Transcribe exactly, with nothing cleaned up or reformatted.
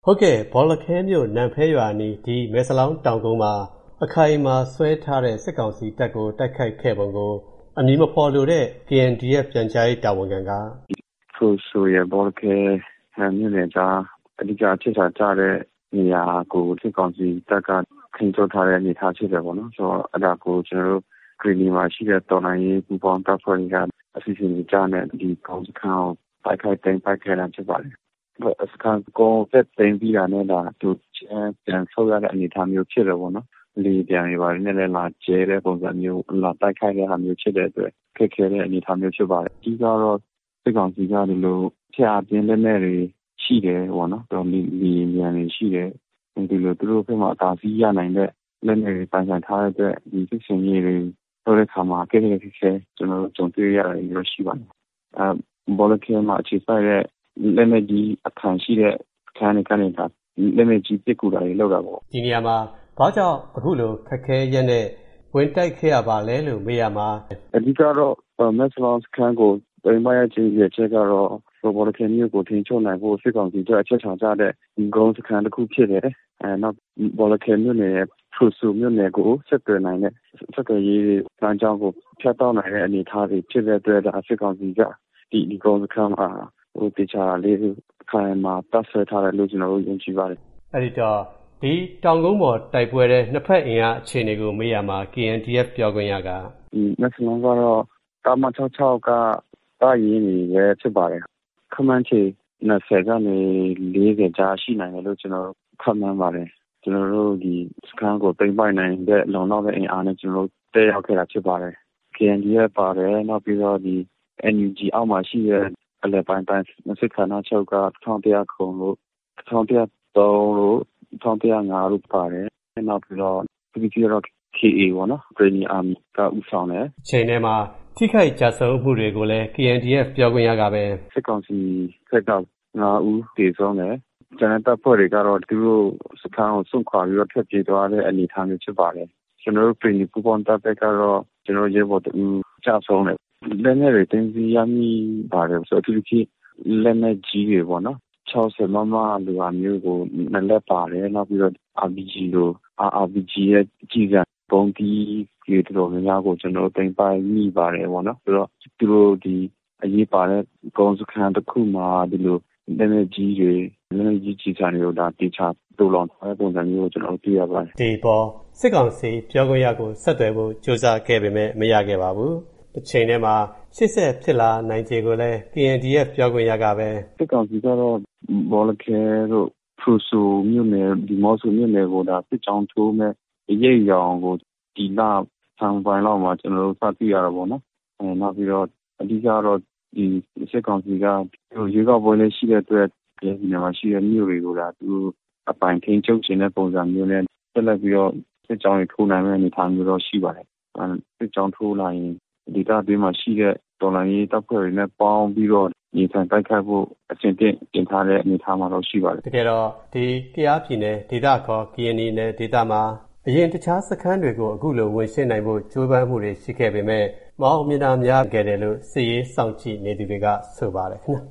ဟုတ်ကဲ့ဘောလခဲမြို့နံဖဲရွာနီးဒီမဲစလောင်းတောင်ကုန်းမှာအခိုင်အမာဆွဲထားတဲ့စစ်ကောင်စီတပ်ကိုတိုက်ခိုက်ခဲ့ပုံကိုအမည်မဖော်လိုတဲ့ K N D F ပြန်ကြားရေးတာဝန်ခံကဆိုဆိုရဘောလခဲမြို့နယ်ကြားအဓိကအခြေချကြတဲ့နေရာကိုစစ်ကောင်စီတပ်ကခင်းကျင်းထားတဲ့အနေအထားဖြစ်တယ်ပေါ့နော်ဆိုတော့အဲ့ဒါကိုကျွန်တော်တို့ဂရီနီမှာရှိတဲ့တော်လိုင်းရေးပူပေါင်းတပ်ဖွဲ့တွေကအစီအစဉ်ကြားနဲ့ဒီကောင်စခန်းကိုတိုက်ခိုက်သိမ်းပိုက်ခဲ့တာဖြစ်ပါတယ်စကန်ကိုသက်သိမ်းပြီးတာနဲ့ဒါသူပြန်ဆုတ်ရတဲ့အနေအထားမျိုးဖြစ်တယ်ပေါ့နော်လေပြန်ရပါတယ်နဲ့လည်းလာကျဲတဲ့ပုံစံမျိုးလာတိုက်ခိုက်တဲ့ဟာမျိုးဖြစ်တဲ့အတွက်ခက်ခဲတဲ့အနေအထားမျိုးဖြစ်ပါတယ်အကြီးကတော့စစ်ကောင်စီကဒီလိုဖျားပြင်းလက်နဲ့တွေရှိတယ်ပေါ့နော်တော်လီလီမြန်တွေရှိတယ်ဒီလိုသူတို့ဘက်မှာအသာစီးရနိုင်တဲ့လက်နဲ့ပိုင်ဆိုင်ထားတဲ့အတွက်ဒီစစ်စင်ကြီးတွေတော့တဲ့ခါမှာကဲကဲခက်ခဲကျွန်တော်တို့ကြုံတွေ့ရတယ်လို့ရှိပါတယ်အဲဘောလခဲမှာအခြေစိုက်တဲ့လက်နဲ့ကြီးအခန်းရှိတဲ့အခန်းတွေကနေဒါလက်နဲ့ကြီးပြစ်ကူတာတွေလောက်တာပေါ့ဒီနေရာမှာဘာကြောင့်အခုလိုခက်ခဲရက်နဲ့ဝင်တိုက်ခဲ့ရပါလဲလို့မေးရမှာအဓိကတော့မက်စလောင်းစကန်ကိုပြင်ပရခြင်းရဲ့ချက်ကတော့ဘောလခဲမြို့ကိုထင်းချုံနိုင်ဖို့စစ်ကောင်စီတို့အချက်ချောင်ကြတဲ့ဂုံးစကန်တစ်ခုဖြစ်တယ်အဲနောက်ဘောလခဲမြို့နယ်ထူဆူမြို့နယ်ကိုဆက်သွယ်နိုင်တဲ့ဆက်သွယ်ရေးလမ်းကြောင်းကိုဖြတ်တောက်နိုင်တဲ့အနေအထားတွေဖြစ်တဲ့အတွက်ဒါစစ်ကောင်စီကဒီဒီဂုံးစကန်မှာဟိုတခြားလေးခိုင်မှာတပ်ဆွဲထားတယ်လို့ကျွန်တော်တို့ယုံကြည်ပါတယ်အဲ့ဒီတော့ဒီတောင်ကုန်းပေါ်တိုက်ပွဲတဲ့နှစ်ဖက်အင်အားအခြေအနေကိုမေးရမှာ K N D F ပြောခွင့်ရကဒီမက်စလုံးကတော့တာမချောက်ချောက်ကတာရင်းနေပဲဖြစ်ပါတယ်ခမန်းချေနှစ်ဆယ်ကနေလေးဆယ်ကြားရှိနိုင်တယ်လို့ကျွန်တော်ခန့်မှန်းပါတယ်ကျွန်တော်တို့ဒီစကန်ကိုပြင်ပိုင်နိုင်တဲ့လုံလောက်တဲ့အင်အားနဲ့ကျွန်တော်တို့တက်ရောက်ခဲ့တာဖြစ်ပါတယ် K N D F ပါတယ်နောက်ပြီးတော့ဒီ N U G အောက်မှာရှိတဲ့အလဲပိုင်းတိုင်းစစ်ခါနာချုပ်ကတစ်ထောင်တစ်ရာခုလို့တစ်ထောင်တစ်ရာသုံးလို့တစ်ထောင်တစ်ရာငါးလို့ပါတယ်နောက်ပြီးတော့ P P K တော့ K A ပေါ့နော် Training Army ကဥဆောင်တယ်အချိန်ထဲမှာထိခိုက်ကြဆုံးမှုတွေကိုလည်း K N D F ပြောခွင့်ရကပဲစစ်ကောင်စီဖက်ကငါးဦးတည်ဆုံးတယ်ကျန်တဲ့တပ်ဖွဲ့တွေကတော့သူတို့စခန်းကိုစွန့်ခွာပြီးတော့ထွက်ပြေးသွားတဲ့အနေအထားမျိုးဖြစ်ပါတယ်ကျွန်တော်တို့ Training ပူပေါင်းတပ်ဖက်ကတော့ကျွန်တော်ရဲဘော်တူကြဆုံးတယ်လက်နဲ့တွေတင်းစီရမိပါတယ်ဆိုတော့သူတို့လက်နဲ့ကြီးတွေပေါ့နော်၆၀မမလူအမျိုးကိုနလက်ပါတယ်နောက်ပြီးတော့ R P G လို R P G ရဲ့ကြီးစံပုံတီးတွေတော်တော်များကိုကျွန်တော်တင်ပိုင်မိပါတယ်ပေါ့နော်ဆိုတော့သူတို့ဒီအရေးပါတဲ့ကုန်းစခန်းတစ်ခုမှာဒီလိုလက်နဲ့ကြီးတွေလက်နဲ့ကြီးကြီးစံတွေကိုဒါတေချာတူလောင်တဲ့ပုံစံမျိုးကိုကျွန်တော်တွေ့ရပါတယ်ဒီပေါ်စစ်ကောင်စီပြောခွင့်ရကိုဆက်သွယ်ဖို့ကြိုးစားခဲ့ပေမဲ့မရခဲ့ပါဘူးတစ်ချိန်ထဲမှာရှစ်ဆက်ဖြစ်လာနိုင်ခြေကိုလည်း K N D F ပြောခွင့်ရကပဲစစ်ကောင်စီကတော့ဘောလခဲတို့ထူဆူမြို့နယ်ဒီမော့ဆူမြို့နယ်ကိုဒါစစ်ကြောင်းထိုးမဲ့ရိပ်ရောင်ကိုဒီလာဆံပိုင်းလောက်မှာကျွန်တော်တို့စသိရတာပေါ့နော်အဲနောက်ပြီးတော့အဓိကတော့ဒီစစ်ကောင်စီကရေကောက်ပွဲလေးရှိတဲ့အတွက်ဒီနေရာမှာရှိတဲ့မြို့တွေကိုဒါသူအပိုင်ထင်းချုပ်ခြင်းတဲ့ပုံစံမျိုးနဲ့ဆက်လက်ပြီးတော့စစ်ကြောင်းတွေထိုးနိုင်မယ့်အနေအထားမျိုးတော့ရှိပါတယ်အဲစစ်ကြောင်းထိုးလာရင်ဒီတာအတွင်းမှာရှိတဲ့တော်လိုင်းရေးတပ်ဖွဲ့တွေနဲ့ပေါင်းပြီးတော့ညီခံတိုက်ခိုက်ဖို့အစဉ်တင်တင်ထားတဲ့အနေအထားမှာတော့ရှိပါတယ်တကယ်တော့ဒီကယားပြည်နယ်ဒေသခေါ် K N Y နယ်ဒေသမှာအရင်တခြားစခန်းတွေကိုအခုလိုဝင်ရှင်းနိုင်ဖို့ကြိုးပမ်းမှုတွေရှိခဲ့ပေမဲ့မအောင်မြင်တာများခဲ့တယ်လို့စစ်ရေးစောင့်ကြည့်နေသူတွေကဆိုပါတယ်ခင်ဗျာ